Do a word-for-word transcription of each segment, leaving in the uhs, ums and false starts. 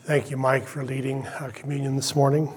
Thank you, Mike, for leading uh, communion this morning.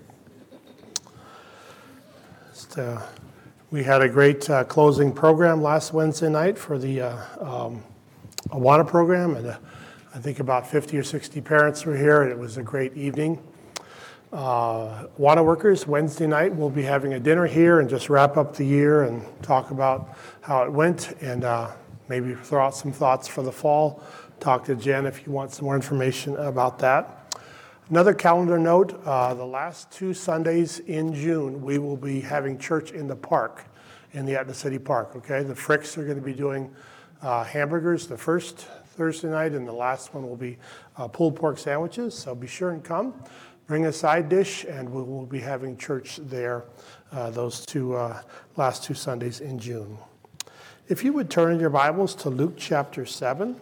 Just, uh, we had a great uh, closing program last Wednesday night for the uh, um, Awana program, and uh, I think about fifty or sixty parents were here, and it was a great evening. Uh, Awana workers, Wednesday night, we'll be having a dinner here and just wrap up the year and talk about how it went, and uh, maybe throw out some thoughts for the fall. Talk to Jen if you want some more information about that. Another calendar note, uh, the last two Sundays in June, we will be having church in the park, in the Etna City Park, okay? The Fricks are going to be doing uh, hamburgers the first Thursday night, and the last one will be uh, pulled pork sandwiches, so be sure and come. Bring a side dish, and we will be having church there uh, those two uh, last two Sundays in June. If you would turn in your Bibles to Luke chapter seven.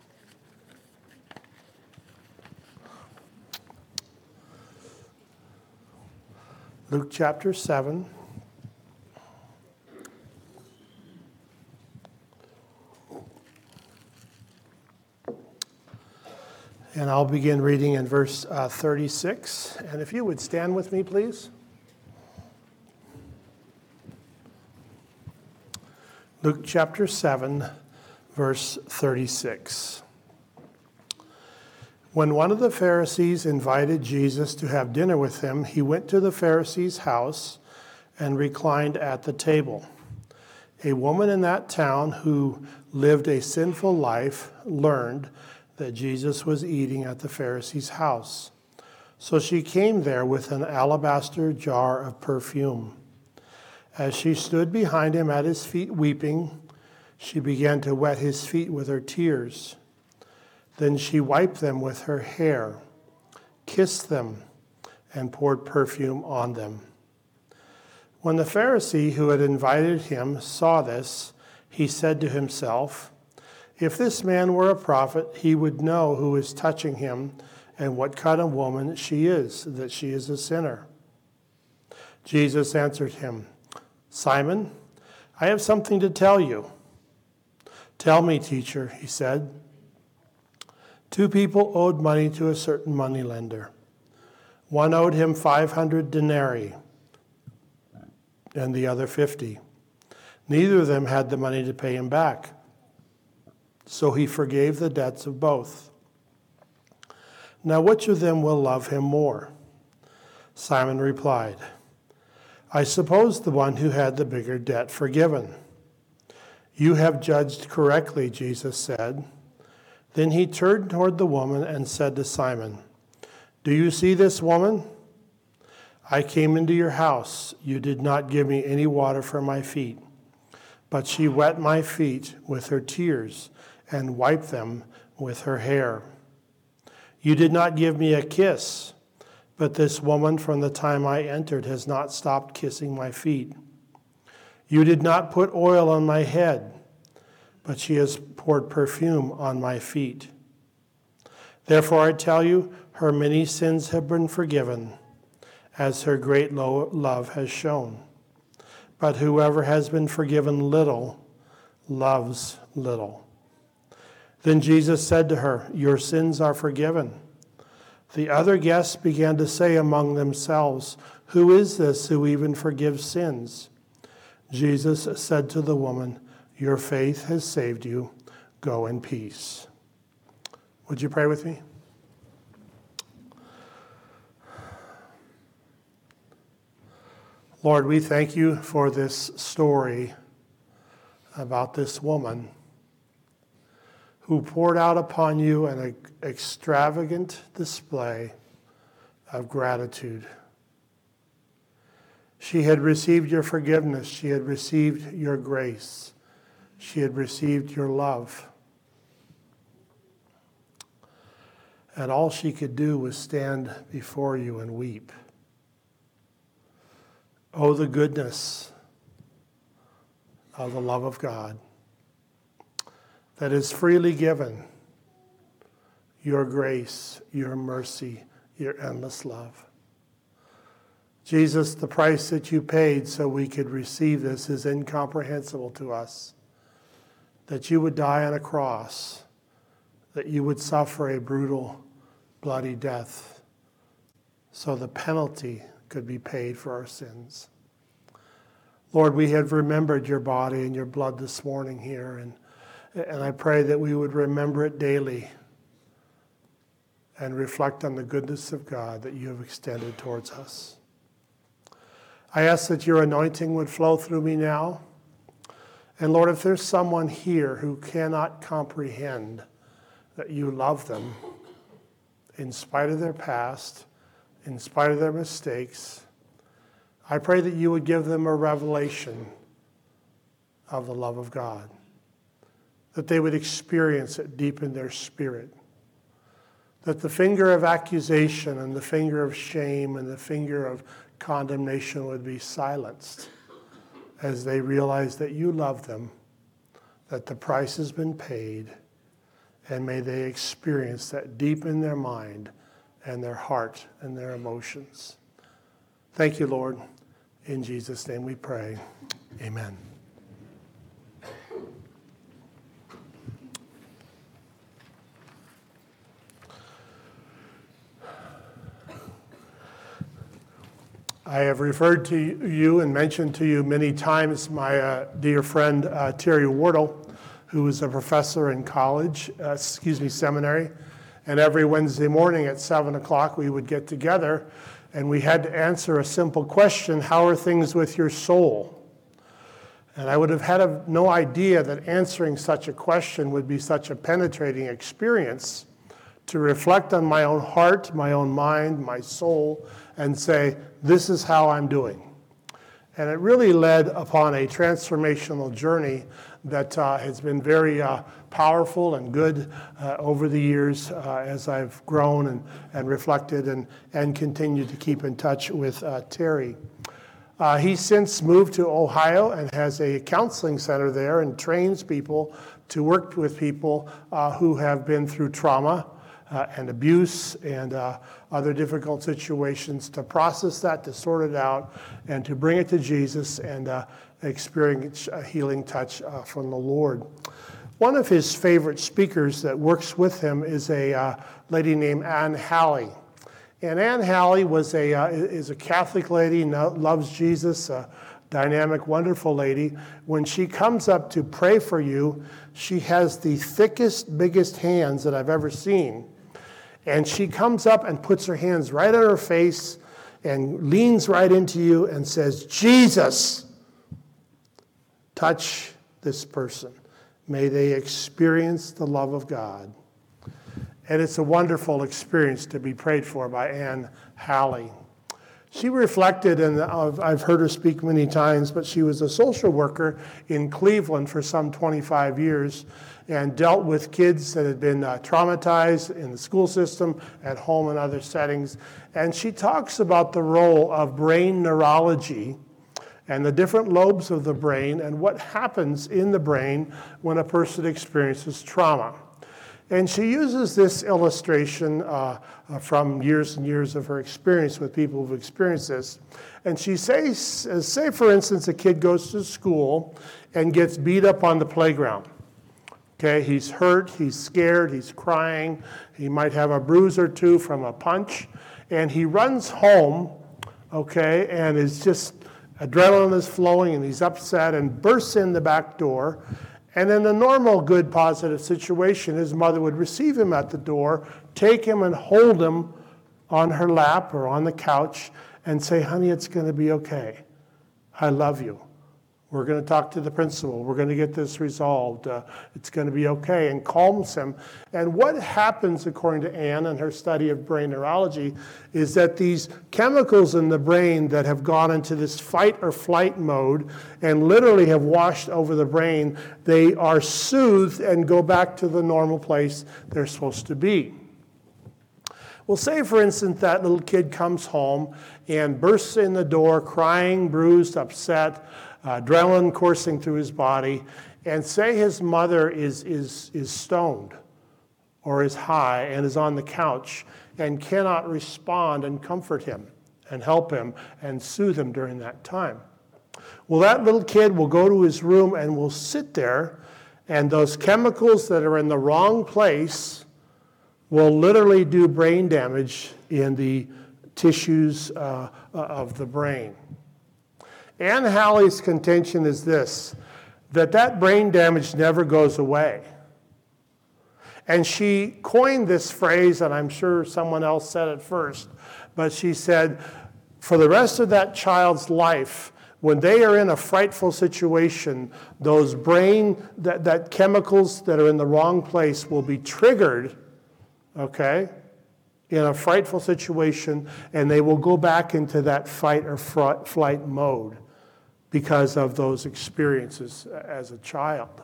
Luke chapter seven. And I'll begin reading in verse uh, thirty-six. And if you would stand with me, please. Luke chapter seven, verse thirty-six. When one of the Pharisees invited Jesus to have dinner with him, he went to the Pharisee's house and reclined at the table. A woman in that town who lived a sinful life learned that Jesus was eating at the Pharisee's house. So she came there with an alabaster jar of perfume. As she stood behind him at his feet weeping, she began to wet his feet with her tears. Then she wiped them with her hair, kissed them, and poured perfume on them. When the Pharisee who had invited him saw this, he said to himself, "If this man were a prophet, he would know who is touching him and what kind of woman she is, that she is a sinner." Jesus answered him, "Simon, I have something to tell you." "Tell me, teacher," he said. Two people owed money to a certain moneylender. One owed him five hundred denarii and the other fifty. Neither of them had the money to pay him back. So he forgave the debts of both. Now which of them will love him more? Simon replied, "I suppose the one who had the bigger debt forgiven." "You have judged correctly," Jesus said. Then he turned toward the woman and said to Simon, "Do you see this woman? I came into your house. You did not give me any water for my feet, but she wet my feet with her tears and wiped them with her hair. You did not give me a kiss, but this woman from the time I entered has not stopped kissing my feet. You did not put oil on my head, but she has poured perfume on my feet. Therefore I tell you, her many sins have been forgiven, as her great love has shown. But whoever has been forgiven little loves little." Then Jesus said to her, "Your sins are forgiven." The other guests began to say among themselves, "Who is this who even forgives sins?" Jesus said to the woman, "Your faith has saved you. Go in peace." Would you pray with me? Lord, we thank you for this story about this woman who poured out upon you an extravagant display of gratitude. She had received your forgiveness. She had received your grace. She had received your love. And all she could do was stand before you and weep. Oh, the goodness of the love of God that is freely given, your grace, your mercy, your endless love. Jesus, the price that you paid so we could receive this is incomprehensible to us. That you would die on a cross, that you would suffer a brutal bloody death so the penalty could be paid for our sins. Lord, we have remembered your body and your blood this morning here, and, and I pray that we would remember it daily and reflect on the goodness of God that you have extended towards us. I ask that your anointing would flow through me now. And Lord, if there's someone here who cannot comprehend that you love them in spite of their past, in spite of their mistakes, I pray that you would give them a revelation of the love of God, that they would experience it deep in their spirit, that the finger of accusation and the finger of shame and the finger of condemnation would be silenced as they realize that you love them, that the price has been paid, and may they experience that deep in their mind and their heart and their emotions. Thank you, Lord. In Jesus' name we pray. Amen. I have referred to you and mentioned to you many times my uh, dear friend uh, Terry Wardle, who is a professor in college, uh, excuse me, seminary. And every Wednesday morning at seven o'clock we would get together and we had to answer a simple question: how are things with your soul? And I would have had a, no idea that answering such a question would be such a penetrating experience, to reflect on my own heart, my own mind, my soul, and say, this is how I'm doing. And it really led upon a transformational journey that uh, has been very uh, powerful and good uh, over the years uh, as I've grown and, and reflected and, and continued to keep in touch with uh, Terry. Uh, he's since moved to Ohio and has a counseling center there and trains people to work with people uh, who have been through trauma Uh, and abuse and uh, other difficult situations, to process that, to sort it out, and to bring it to Jesus and uh, experience a healing touch uh, from the Lord. One of his favorite speakers that works with him is a uh, lady named Ann Halley. And Ann Halley was a, uh, is a Catholic lady, loves Jesus, a dynamic, wonderful lady. When she comes up to pray for you, she has the thickest, biggest hands that I've ever seen. And she comes up and puts her hands right on her face and leans right into you and says, Jesus, touch this person. May they experience the love of God. And it's a wonderful experience to be prayed for by Ann Halley. She reflected, and I've heard her speak many times, but she was a social worker in Cleveland for some twenty-five years and dealt with kids that had been uh, traumatized in the school system, at home, and other settings. And she talks about the role of brain neurology and the different lobes of the brain and what happens in the brain when a person experiences trauma. And she uses this illustration uh, uh, from years and years of her experience with people who've experienced this. And she says, say for instance, a kid goes to school and gets beat up on the playground. Okay, he's hurt, he's scared, he's crying, he might have a bruise or two from a punch, and he runs home, okay, and is just, adrenaline is flowing and he's upset and bursts in the back door. And in a normal, good, positive situation, his mother would receive him at the door, take him and hold him on her lap or on the couch and say, honey, it's going to be okay. I love you. We're going to talk to the principal. We're going to get this resolved. Uh, it's going to be okay, and calms him. And what happens, according to Ann and her study of brain neurology, is that these chemicals in the brain that have gone into this fight or flight mode and literally have washed over the brain, they are soothed and go back to the normal place they're supposed to be. Well, say, for instance, that little kid comes home and bursts in the door, crying, bruised, upset, Uh, adrenaline coursing through his body, and say his mother is, is, is stoned or is high and is on the couch and cannot respond and comfort him and help him and soothe him during that time. Well, that little kid will go to his room and will sit there, and those chemicals that are in the wrong place will literally do brain damage in the tissues uh, of the brain. Anne Halley's contention is this, that that brain damage never goes away. And she coined this phrase, and I'm sure someone else said it first, but she said, for the rest of that child's life, when they are in a frightful situation, those brain, that, that chemicals that are in the wrong place will be triggered, okay, in a frightful situation, and they will go back into that fight or flight mode because of those experiences as a child.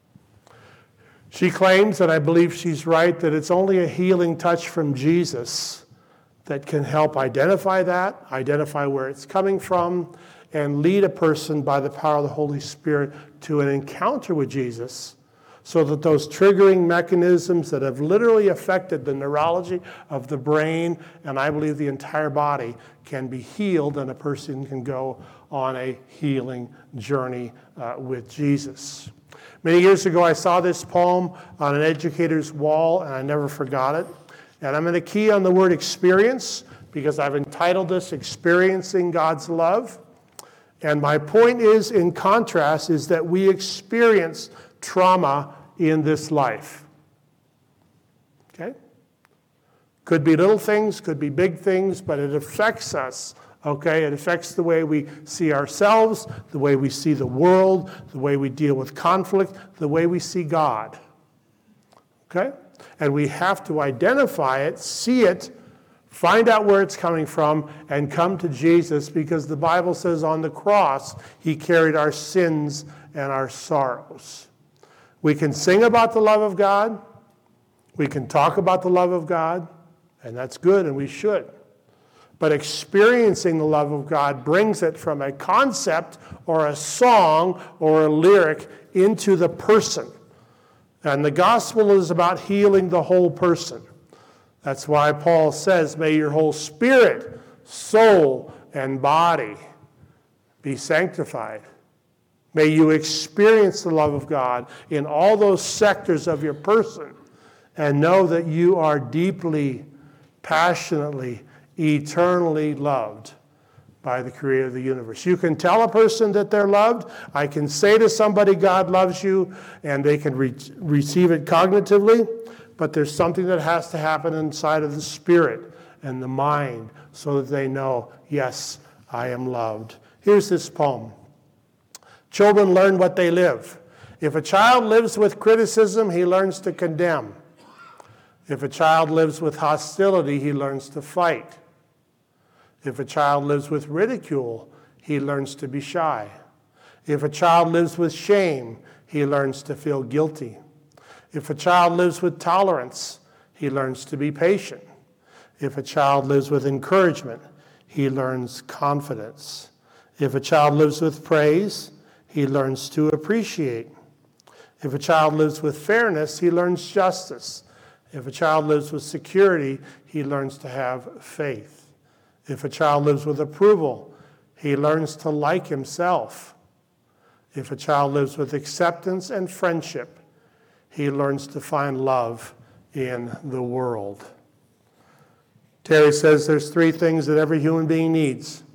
She claims, and I believe she's right, that it's only a healing touch from Jesus that can help identify that, identify where it's coming from, and lead a person by the power of the Holy Spirit to an encounter with Jesus so that those triggering mechanisms that have literally affected the neurology of the brain, and I believe the entire body, can be healed and a person can go on a healing journey uh, with Jesus. Many years ago, I saw this poem on an educator's wall, and I never forgot it. And I'm going to key on the word experience because I've entitled this Experiencing God's Love. And my point is, in contrast, is that we experience trauma in this life. Okay? Could be little things, could be big things, but it affects us. Okay, it affects the way we see ourselves, the way we see the world, the way we deal with conflict, the way we see God. Okay? And we have to identify it, see it, find out where it's coming from, and come to Jesus because the Bible says on the cross, he carried our sins and our sorrows. We can sing about the love of God. We can talk about the love of God, and that's good, and we should. But experiencing the love of God brings it from a concept or a song or a lyric into the person. And the gospel is about healing the whole person. That's why Paul says, may your whole spirit, soul, and body be sanctified. May you experience the love of God in all those sectors of your person and know that you are deeply, passionately, eternally loved by the creator of the universe. You can tell a person that they're loved. I can say to somebody, God loves you, and they can re- receive it cognitively, but there's something that has to happen inside of the spirit and the mind so that they know, yes, I am loved. Here's this poem. Children learn what they live. If a child lives with criticism, he learns to condemn. If a child lives with hostility, he learns to fight. If a child lives with ridicule, he learns to be shy. If a child lives with shame, he learns to feel guilty. If a child lives with tolerance, he learns to be patient. If a child lives with encouragement, he learns confidence. If a child lives with praise, he learns to appreciate. If a child lives with fairness, he learns justice. If a child lives with security, he learns to have faith. If a child lives with approval, he learns to like himself. If a child lives with acceptance and friendship, he learns to find love in the world. Terry says there's three things that every human being needs: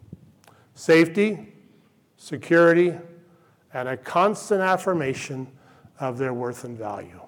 safety, security, and a constant affirmation of their worth and value.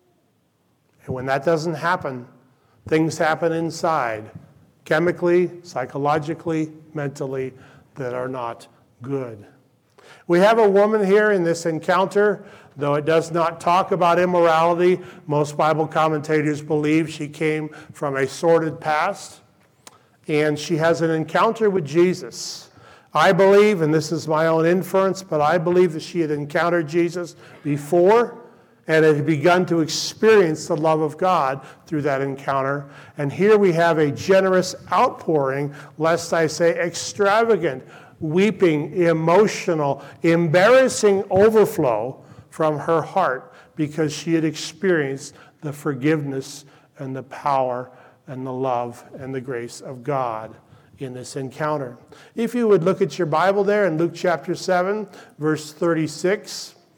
And when that doesn't happen, things happen inside, chemically, psychologically, mentally, that are not good. We have a woman here in this encounter, though it does not talk about immorality. Most Bible commentators believe she came from a sordid past, and she has an encounter with Jesus. I believe, and this is my own inference, but I believe that she had encountered Jesus before and had begun to experience the love of God through that encounter. And here we have a generous outpouring, lest I say extravagant, weeping, emotional, embarrassing overflow from her heart because she had experienced the forgiveness and the power and the love and the grace of God in this encounter. If you would look at your Bible there in Luke chapter seven, verse thirty-six.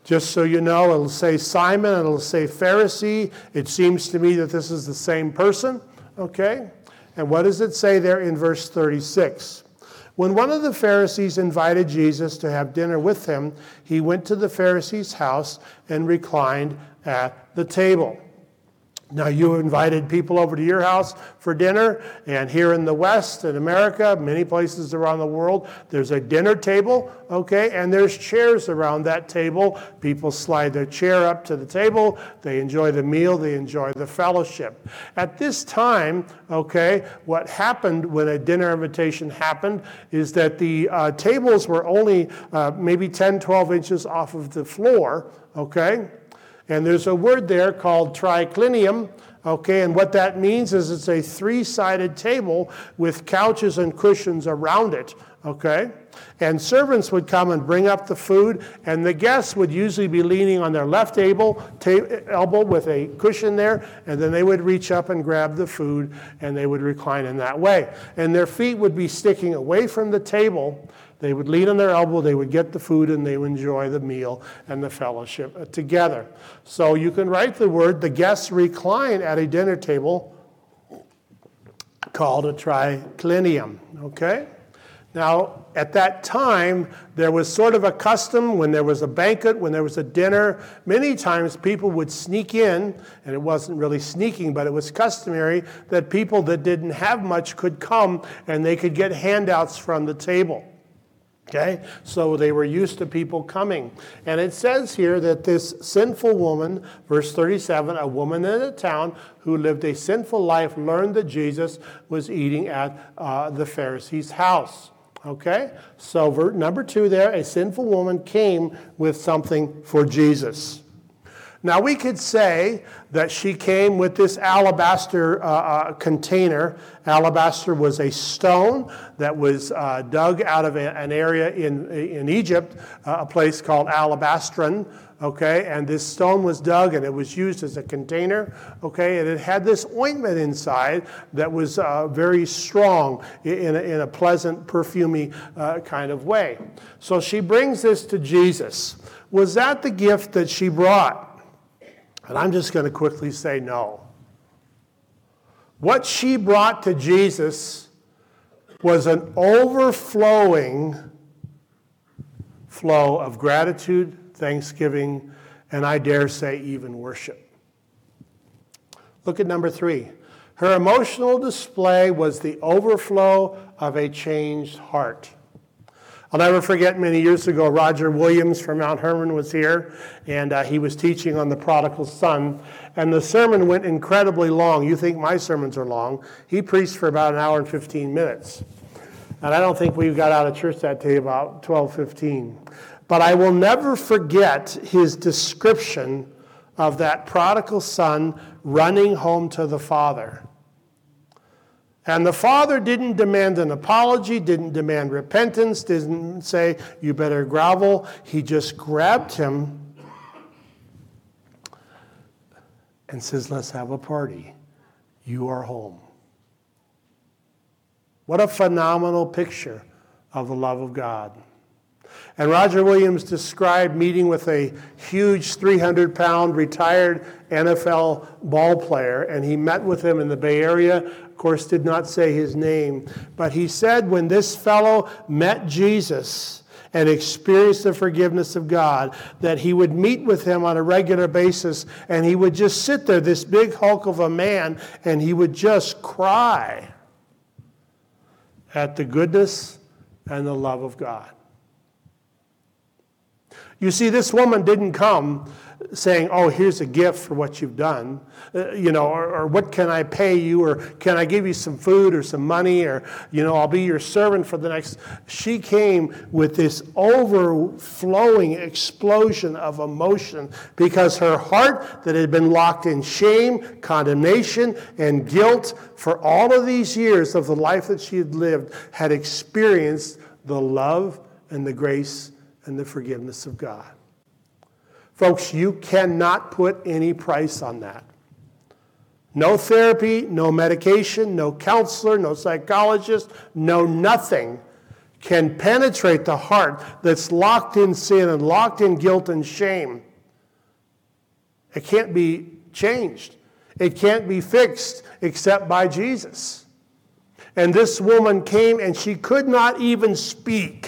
Just so you know, it'll say Simon, it'll say Pharisee. It seems to me that this is the same person, okay? And what does it say there in verse thirty-six? When one of the Pharisees invited Jesus to have dinner with him, he went to the Pharisee's house and reclined at the table. Now, you invited people over to your house for dinner, and here in the West, in America, many places around the world, there's a dinner table, okay, and there's chairs around that table. People slide their chair up to the table, they enjoy the meal, they enjoy the fellowship. At this time, okay, what happened when a dinner invitation happened is that the uh, tables were only uh, maybe ten, twelve inches off of the floor, okay? And there's a word there called triclinium, okay, and what that means is it's a three-sided table with couches and cushions around it, okay? And servants would come and bring up the food, and the guests would usually be leaning on their left elbow, ta- elbow with a cushion there, and then they would reach up and grab the food, and they would recline in that way. And their feet would be sticking away from the table. They would lean on their elbow, they would get the food, and they would enjoy the meal and the fellowship together. So you can write the word, the guests recline at a dinner table called a triclinium, okay? Now, at that time, there was sort of a custom when there was a banquet, when there was a dinner, many times people would sneak in, and it wasn't really sneaking, but it was customary that people that didn't have much could come and they could get handouts from the table. Okay, so they were used to people coming. And it says here that this sinful woman, verse thirty-seven, a woman in a town who lived a sinful life, learned that Jesus was eating at uh, the Pharisee's house. Okay, so verse number two there, a sinful woman came with something for Jesus. Now, we could say that she came with this alabaster uh, uh, container. Alabaster was a stone that was uh, dug out of a, an area in, in Egypt, uh, a place called Alabastron, okay? And this stone was dug and it was used as a container, okay? And it had this ointment inside that was uh, very strong in a, in a pleasant, perfumey uh, kind of way. So she brings this to Jesus. Was that the gift that she brought? And I'm just going to quickly say no. What she brought to Jesus was an overflowing flow of gratitude, thanksgiving, and I dare say even worship. Look at number three. Her emotional display was the overflow of a changed heart. I'll never forget many years ago, Roger Williams from Mount Hermon was here, and uh, he was teaching on the prodigal son, and the sermon went incredibly long. You think my sermons are long. He preached for about an hour and fifteen minutes. And I don't think we got out of church that day about twelve fifteen. But I will never forget his description of that prodigal son running home to the father. And the father didn't demand an apology, didn't demand repentance, didn't say, you better grovel. He just grabbed him and says, let's have a party. You are home. What a phenomenal picture of the love of God. And Roger Williams described meeting with a huge three hundred pound retired N F L ball player, and he met with him in the Bay Area. Of course, did not say his name, but he said when this fellow met Jesus and experienced the forgiveness of God, that he would meet with him on a regular basis, and he would just sit there, this big hulk of a man, and he would just cry at the goodness and the love of God. You see, this woman didn't come saying, oh, here's a gift for what you've done, uh, you know, or, or what can I pay you, or can I give you some food or some money, or, you know, I'll be your servant for the next. She came with this overflowing explosion of emotion because her heart that had been locked in shame, condemnation, and guilt for all of these years of the life that she had lived had experienced the love and the grace and the forgiveness of God. Folks, you cannot put any price on that. No therapy, no medication, no counselor, no psychologist, no nothing can penetrate the heart that's locked in sin and locked in guilt and shame. It can't be changed. It can't be fixed except by Jesus. And this woman came and she could not even speak.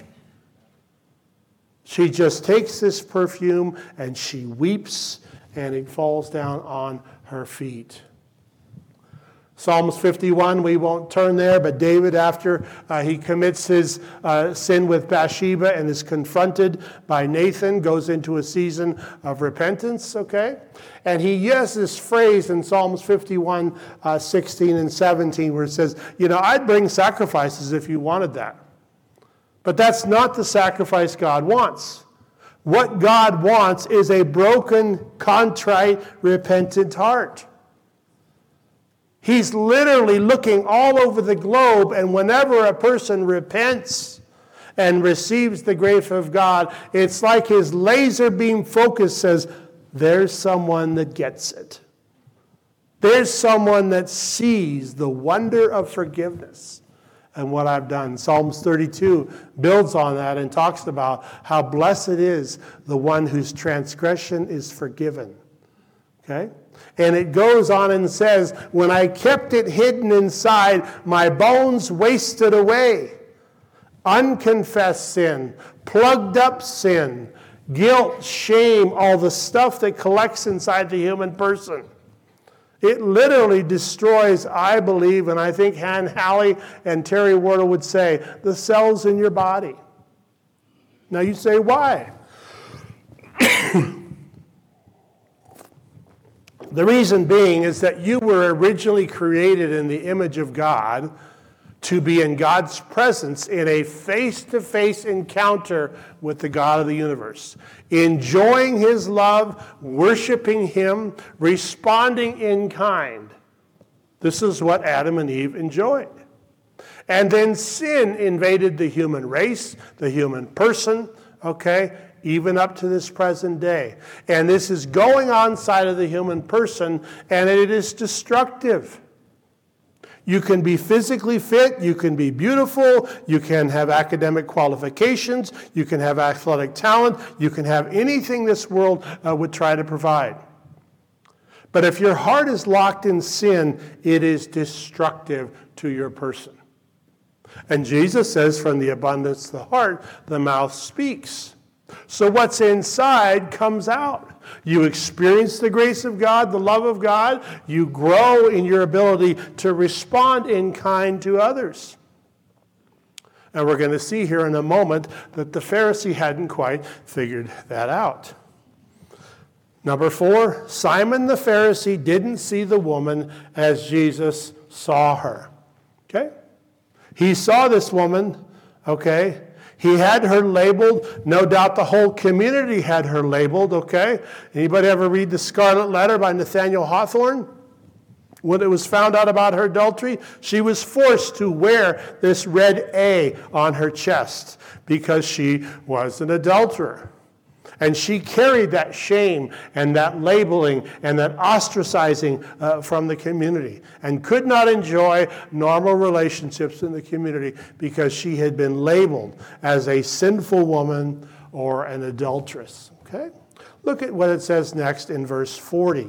She just takes this perfume and she weeps and it falls down on her feet. Psalms fifty-one, we won't turn there, but David, after uh, he commits his uh, sin with Bathsheba and is confronted by Nathan, goes into a season of repentance, okay? And he uses this phrase in Psalms fifty-one, uh, sixteen and seventeen, where it says, you know, I'd bring sacrifices if you wanted that. But that's not the sacrifice God wants. What God wants is a broken, contrite, repentant heart. He's literally looking all over the globe, and whenever a person repents and receives the grace of God, it's like his laser beam focus says, there's someone that gets it. There's someone that sees the wonder of forgiveness and what I've done. Psalms thirty-two builds on that and talks about how blessed is the one whose transgression is forgiven. Okay? And it goes on and says, when I kept it hidden inside, my bones wasted away. Unconfessed sin, plugged up sin, guilt, shame, all the stuff that collects inside the human person. It literally destroys, I believe, and I think Han Halley and Terry Wardle would say, the cells in your body. Now you say, why? The reason being is that you were originally created in the image of God to be in God's presence in a face-to-face encounter with the God of the universe, enjoying his love, worshiping him, responding in kind. This is what Adam and Eve enjoyed. And then sin invaded the human race, the human person, okay, even up to this present day. And this is going on inside of the human person, and it is destructive. You can be physically fit, you can be beautiful, you can have academic qualifications, you can have athletic talent, you can have anything this world uh, would try to provide. But if your heart is locked in sin, it is destructive to your person. And Jesus says, from the abundance of the heart, the mouth speaks. So what's inside comes out. You experience the grace of God, the love of God. You grow in your ability to respond in kind to others. And we're going to see here in a moment that the Pharisee hadn't quite figured that out. Number four, Simon the Pharisee didn't see the woman as Jesus saw her. Okay? He saw this woman, okay? He had her labeled. No doubt the whole community had her labeled, okay? Anybody ever read The Scarlet Letter by Nathaniel Hawthorne? When it was found out about her adultery, she was forced to wear this red A on her chest because she was an adulterer. And she carried that shame and that labeling and that ostracizing uh, from the community and could not enjoy normal relationships in the community because she had been labeled as a sinful woman or an adulteress. Okay? Look at what it says next in verse forty.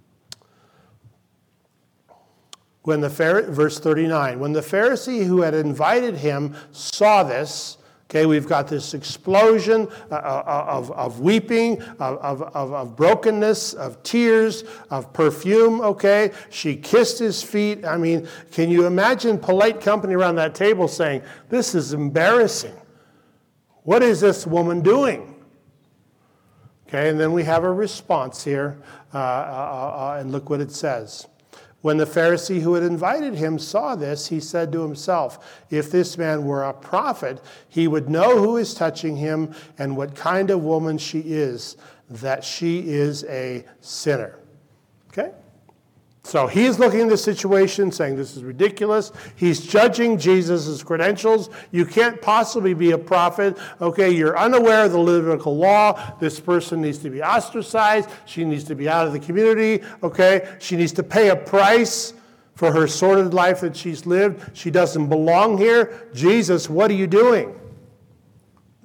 When the Phar- verse thirty-nine, when the Pharisee who had invited him saw this, okay, we've got this explosion of, of weeping, of, of, of brokenness, of tears, of perfume, okay? She kissed his feet. I mean, can you imagine polite company around that table saying, this is embarrassing. What is this woman doing? Okay, and then we have a response here, uh, uh, uh, and look what it says. When the Pharisee who had invited him saw this, he said to himself, if this man were a prophet, he would know who is touching him and what kind of woman she is, that she is a sinner. Okay? So he's looking at the situation, saying this is ridiculous. He's judging Jesus' credentials. You can't possibly be a prophet. Okay, you're unaware of the Levitical law. This person needs to be ostracized. She needs to be out of the community. Okay, she needs to pay a price for her sordid life that she's lived. She doesn't belong here. Jesus, what are you doing?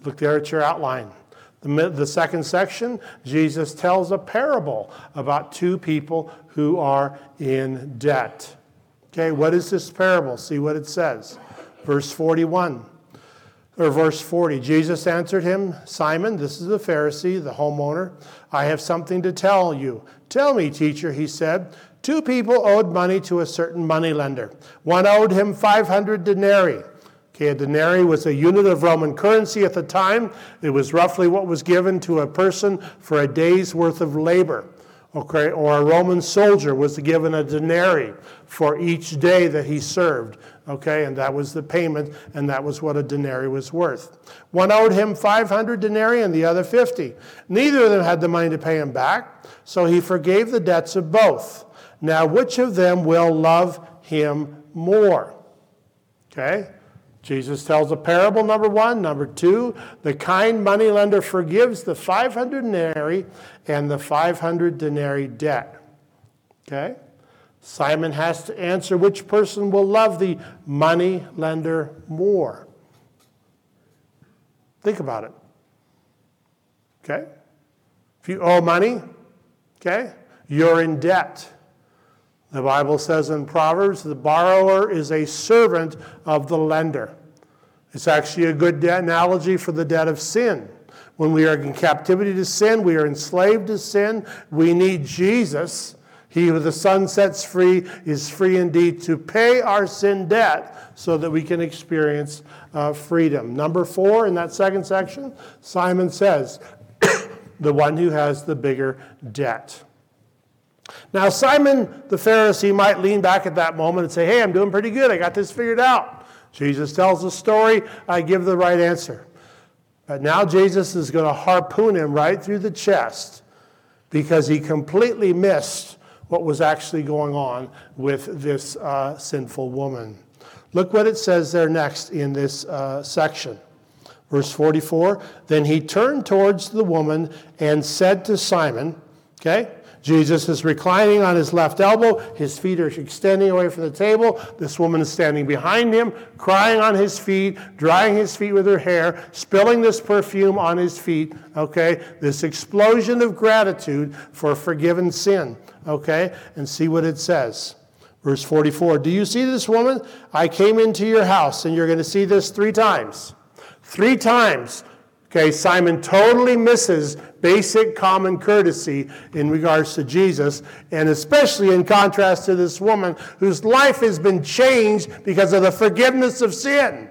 Look there at your outline. The, the second section, Jesus tells a parable about two people who are in debt. Okay, what is this parable? See what it says. Verse forty-one, or verse forty. Jesus answered him, Simon, this is the Pharisee, the homeowner. I have something to tell you. Tell me, teacher, he said. Two people owed money to a certain moneylender. One owed him five hundred denarii. Okay, a denarii was a unit of Roman currency at the time. It was roughly what was given to a person for a day's worth of labor. Okay, or a Roman soldier was given a denarii for each day that he served. Okay, and that was the payment, and that was what a denarii was worth. One owed him five hundred denarii and the other fifty. Neither of them had the money to pay him back, so he forgave the debts of both. Now, which of them will love him more? Okay, Jesus tells a parable, number one. Number two, the kind moneylender forgives the five hundred denarii and the five hundred denarii debt. Okay? Simon has to answer which person will love the moneylender more. Think about it. Okay? If you owe money, okay, you're in debt. The Bible says in Proverbs, the borrower is a servant of the lender. It's actually a good analogy for the debt of sin. When we are in captivity to sin, we are enslaved to sin. We need Jesus. He who the Son sets free is free indeed to pay our sin debt so that we can experience uh, freedom. Number four in that second section, Simon says, the one who has the bigger debt. Now, Simon the Pharisee might lean back at that moment and say, hey, I'm doing pretty good. I got this figured out. Jesus tells the story. I give the right answer. But now Jesus is going to harpoon him right through the chest because he completely missed what was actually going on with this uh, sinful woman. Look what it says there next in this uh, section. Verse forty-four, then he turned towards the woman and said to Simon, okay, Jesus is reclining on his left elbow. His feet are extending away from the table. This woman is standing behind him, crying on his feet, drying his feet with her hair, spilling this perfume on his feet, okay? This explosion of gratitude for forgiven sin, okay? And see what it says. Verse forty-four, do you see this woman? I came into your house, and you're going to see this three times. Three times. Okay, Simon totally misses basic common courtesy in regards to Jesus, and especially in contrast to this woman whose life has been changed because of the forgiveness of sin.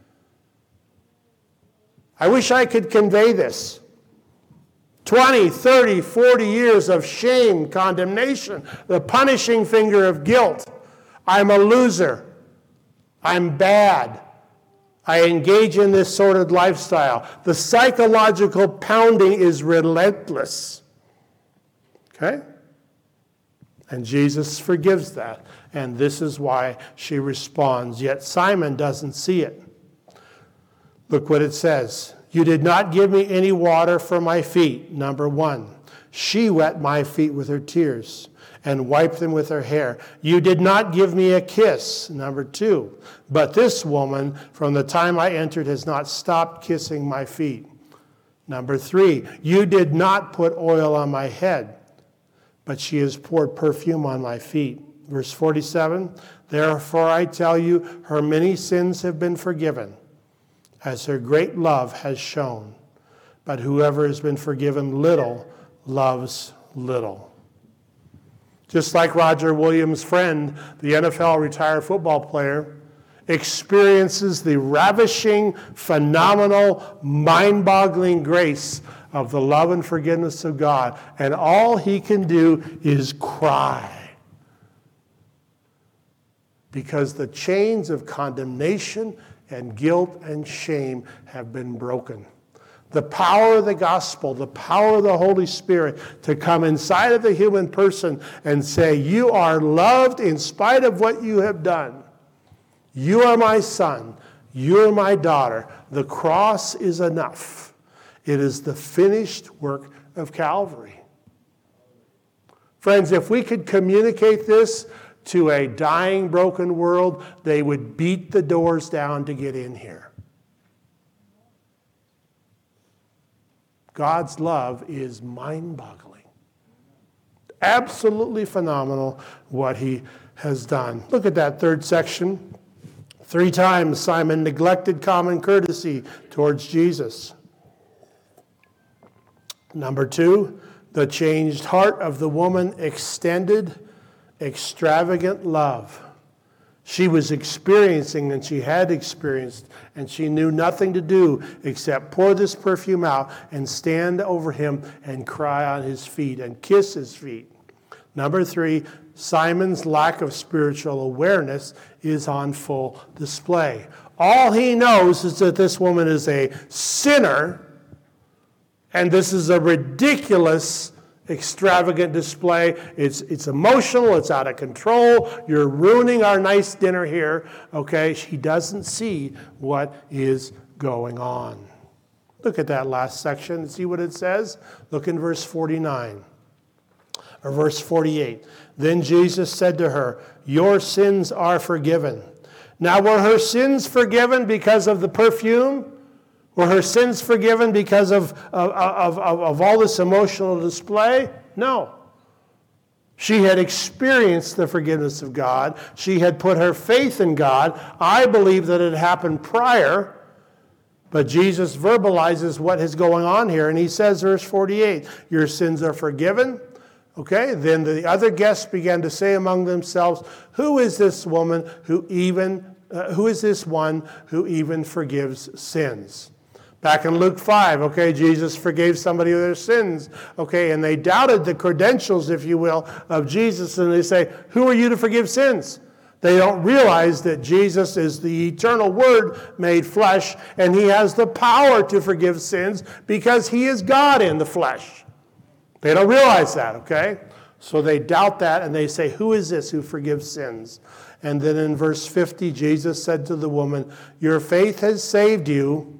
I wish I could convey this. twenty, thirty, forty years of shame, condemnation, the punishing finger of guilt. I'm a loser. I'm bad. I engage in this sordid lifestyle. The psychological pounding is relentless. Okay? And Jesus forgives that. And this is why she responds. Yet Simon doesn't see it. Look what it says. You did not give me any water for my feet, number one. She wet my feet with her tears and wiped them with her hair. You did not give me a kiss, number two. But this woman, from the time I entered, has not stopped kissing my feet. Number three, you did not put oil on my head, but she has poured perfume on my feet. Verse forty-seven, therefore I tell you, her many sins have been forgiven, as her great love has shown. But whoever has been forgiven little loves little. Just like Roger Williams' friend, the N F L retired football player, experiences the ravishing, phenomenal, mind-boggling grace of the love and forgiveness of God. And all he can do is cry. Because the chains of condemnation and guilt and shame have been broken. The power of the gospel, the power of the Holy Spirit to come inside of the human person and say, you are loved in spite of what you have done. You are my son. You are my daughter. The cross is enough. It is the finished work of Calvary. Friends, if we could communicate this to a dying, broken world, they would beat the doors down to get in here. God's love is mind-boggling. Absolutely phenomenal what he has done. Look at that third section. Three times Simon neglected common courtesy towards Jesus. Number two, the changed heart of the woman extended extravagant love. She was experiencing, and she had experienced, and she knew nothing to do except pour this perfume out and stand over him and cry on his feet and kiss his feet. Number three, Simon's lack of spiritual awareness is on full display. All he knows is that this woman is a sinner, and this is a ridiculous, extravagant display. It's it's emotional. It's out of control. You're ruining our nice dinner here. Okay, she doesn't see what is going on. Look at that last section and see what it says. Look in verse forty-nine or verse forty-eight. Then Jesus said to her, "Your sins are forgiven." Now, were her sins forgiven because of the perfume? Were her sins forgiven because of, of, of, of, of all this emotional display? No. She had experienced the forgiveness of God. She had put her faith in God. I believe that it happened prior, but Jesus verbalizes what is going on here, and he says, verse forty-eight, your sins are forgiven. Okay, then the other guests began to say among themselves, who is this woman who even, uh, who is this one who even forgives sins? Back in Luke five, okay, Jesus forgave somebody of their sins, okay, and they doubted the credentials, if you will, of Jesus, and they say, who are you to forgive sins? They don't realize that Jesus is the eternal Word made flesh, and he has the power to forgive sins because he is God in the flesh. They don't realize that, okay? So they doubt that, and they say, who is this who forgives sins? And then in verse fifty, Jesus said to the woman, your faith has saved you.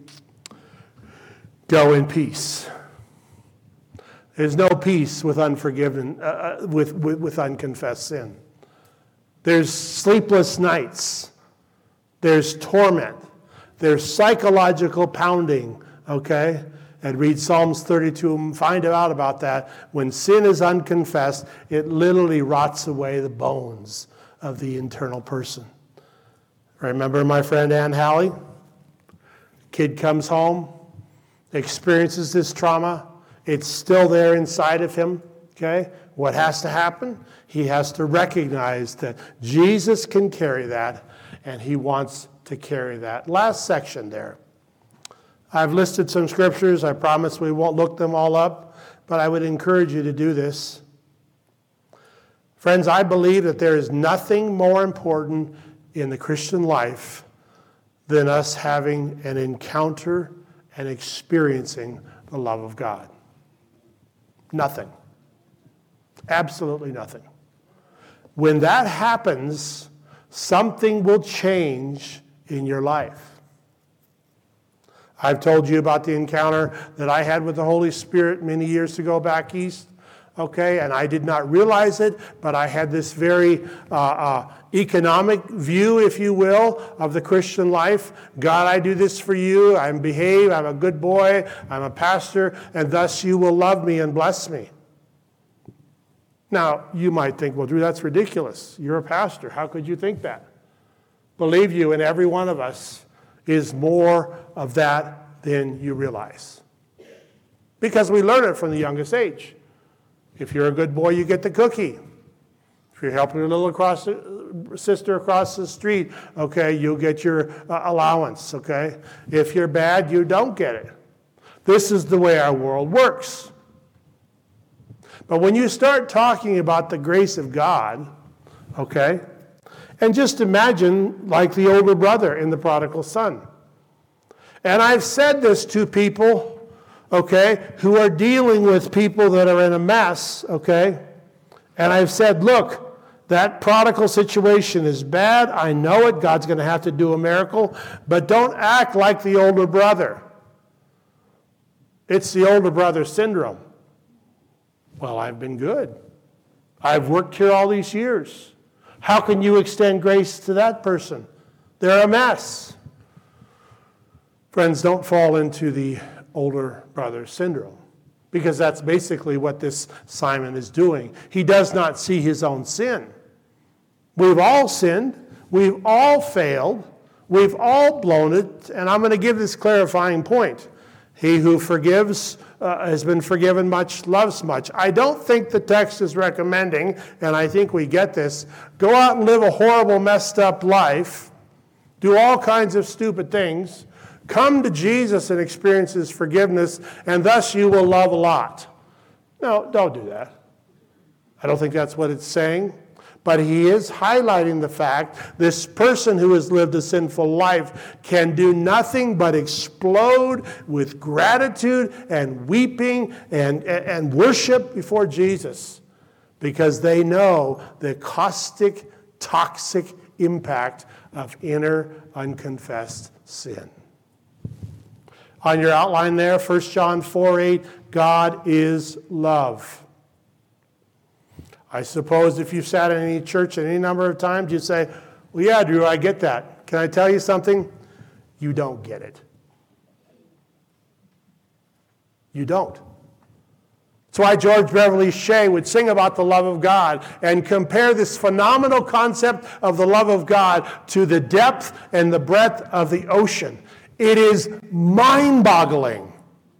Go in peace. There's no peace with unforgiven, uh, with, with, with unconfessed sin. There's sleepless nights. There's torment. There's psychological pounding, okay? And read Psalms thirty-two and find out about that. When sin is unconfessed, it literally rots away the bones of the internal person. Remember my friend Ann Halley? Kid comes home, experiences this trauma. It's still there inside of him, okay? What has to happen? He has to recognize that Jesus can carry that, and he wants to carry that. Last section there. I've listed some scriptures. I promise we won't look them all up, but I would encourage you to do this. Friends, I believe that there is nothing more important in the Christian life than us having an encounter and experiencing the love of God. Nothing. Absolutely nothing. When that happens, something will change in your life. I've told you about the encounter that I had with the Holy Spirit many years ago back east, okay? And I did not realize it, but I had this very uh, uh, economic view, if you will, of the Christian life. God, I do this for you. I behave. I'm a good boy. I'm a pastor, and thus you will love me and bless me. Now, you might think, well, Drew, that's ridiculous. You're a pastor. How could you think that? Believe you, in every one of us is more of that than you realize. Because we learn it from the youngest age. If you're a good boy, you get the cookie. If you're helping your little across the, sister across the street, okay, you'll get your uh, allowance, okay? If you're bad, you don't get it. This is the way our world works. But when you start talking about the grace of God, okay, and just imagine like the older brother in the prodigal son. And I've said this to people, okay, who are dealing with people that are in a mess, okay? And I've said, look, that prodigal situation is bad. I know it. God's going to have to do a miracle. But don't act like the older brother. It's the older brother syndrome. Well, I've been good. I've worked here all these years. How can you extend grace to that person? They're a mess. Friends, don't fall into the older brother syndrome. Because that's basically what this Simon is doing. He does not see his own sin. We've all sinned. We've all failed. We've all blown it. And I'm going to give this clarifying point. He who forgives uh, has been forgiven much, loves much. I don't think the text is recommending, and I think we get this, go out and live a horrible, messed up life, do all kinds of stupid things, come to Jesus and experience his forgiveness, and thus you will love a lot. No, don't do that. I don't think that's what it's saying. But he is highlighting the fact this person who has lived a sinful life can do nothing but explode with gratitude and weeping and, and worship before Jesus because they know the caustic, toxic impact of inner unconfessed sin. On your outline there, First John four eight, God is love. I suppose if you've sat in any church any number of times, you'd say, well, yeah, Drew, I get that. Can I tell you something? You don't get it. You don't. That's why George Beverly Shea would sing about the love of God and compare this phenomenal concept of the love of God to the depth and the breadth of the ocean. It is mind-boggling,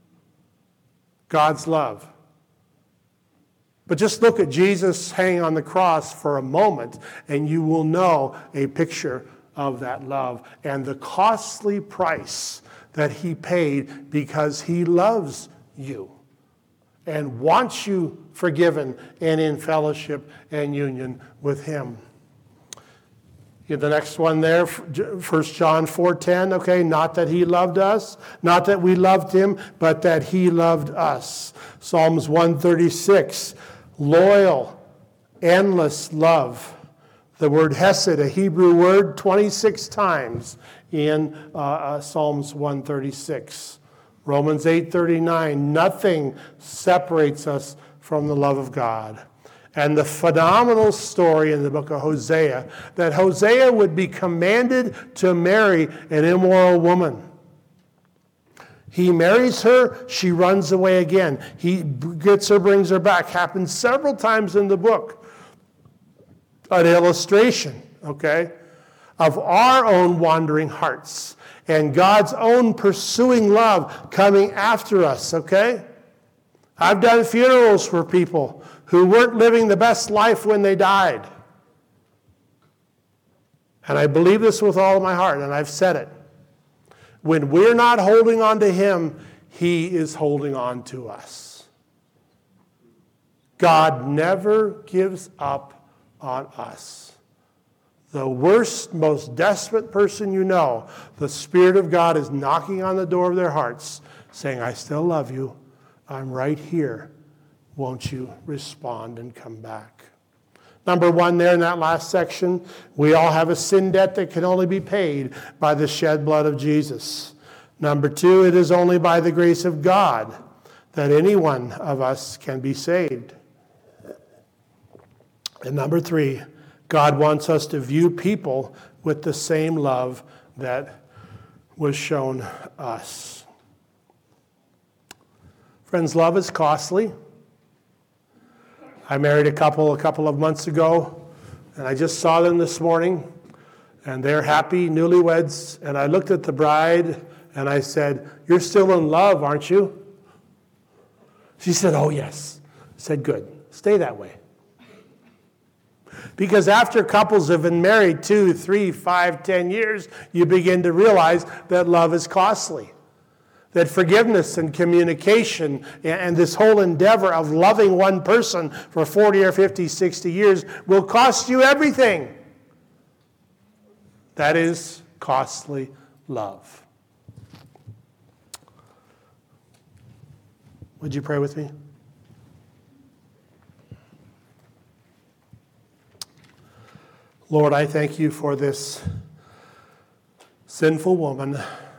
God's love. But just look at Jesus hanging on the cross for a moment, and you will know a picture of that love and the costly price that he paid because he loves you and wants you forgiven and in fellowship and union with him. In the next one there, First John four ten, okay, not that he loved us, not that we loved him, but that he loved us. Psalms one thirty-six, loyal, endless love. The word hesed, a Hebrew word, twenty-six times in uh, uh, Psalms one thirty-six. Romans eight thirty-nine, nothing separates us from the love of God. And the phenomenal story in the book of Hosea, that Hosea would be commanded to marry an immoral woman. He marries her, she runs away again. He gets her, brings her back. Happens several times in the book. An illustration, okay, of our own wandering hearts and God's own pursuing love coming after us, okay? I've done funerals for people who weren't living the best life when they died. And I believe this with all of my heart, and I've said it. When we're not holding on to him, he is holding on to us. God never gives up on us. The worst, most desperate person you know, the Spirit of God is knocking on the door of their hearts, saying, I still love you. I'm right here. Won't you respond and come back? Number one there in that last section, we all have a sin debt that can only be paid by the shed blood of Jesus. Number two, it is only by the grace of God that any one of us can be saved. And number three, God wants us to view people with the same love that was shown us. Friends, love is costly. I married a couple a couple of months ago, and I just saw them this morning, and they're happy newlyweds. And I looked at the bride, and I said, you're still in love, aren't you? She said, oh, yes. I said, good. Stay that way. Because after couples have been married two, three, five, ten years, you begin to realize that love is costly. That forgiveness and communication and this whole endeavor of loving one person for forty or fifty, sixty years will cost you everything. That is costly love. Would you pray with me? Lord, I thank you for this sinful woman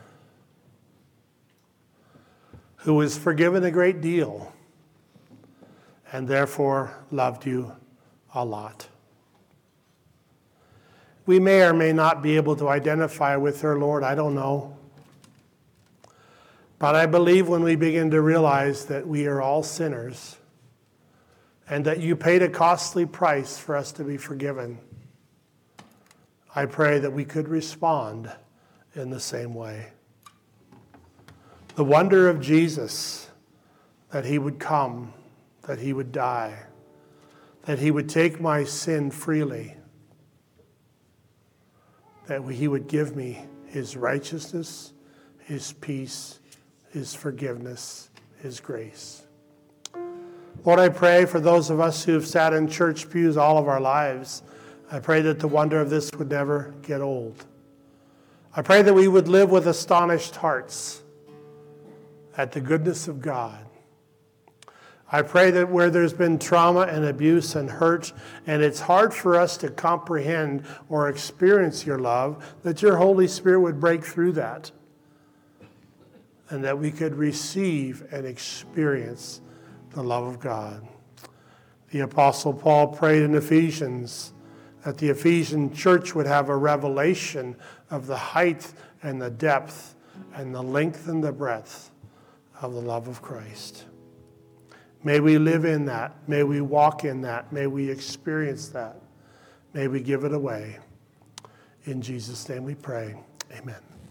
who was forgiven a great deal and therefore loved you a lot. We may or may not be able to identify with her, Lord, I don't know. But I believe when we begin to realize that we are all sinners and that you paid a costly price for us to be forgiven, I pray that we could respond in the same way. The wonder of Jesus, that he would come, that he would die, that he would take my sin freely, that he would give me his righteousness, his peace, his forgiveness, his grace. Lord, I pray for those of us who have sat in church pews all of our lives, I pray that the wonder of this would never get old. I pray that we would live with astonished hearts at the goodness of God. I pray that where there's been trauma and abuse and hurt, and it's hard for us to comprehend or experience your love, that your Holy Spirit would break through that, and that we could receive and experience the love of God. The Apostle Paul prayed in Ephesians that the Ephesian church would have a revelation of the height and the depth and the length and the breadth of the love of Christ. May we live in that. May we walk in that. May we experience that. May we give it away. In Jesus' name we pray. Amen.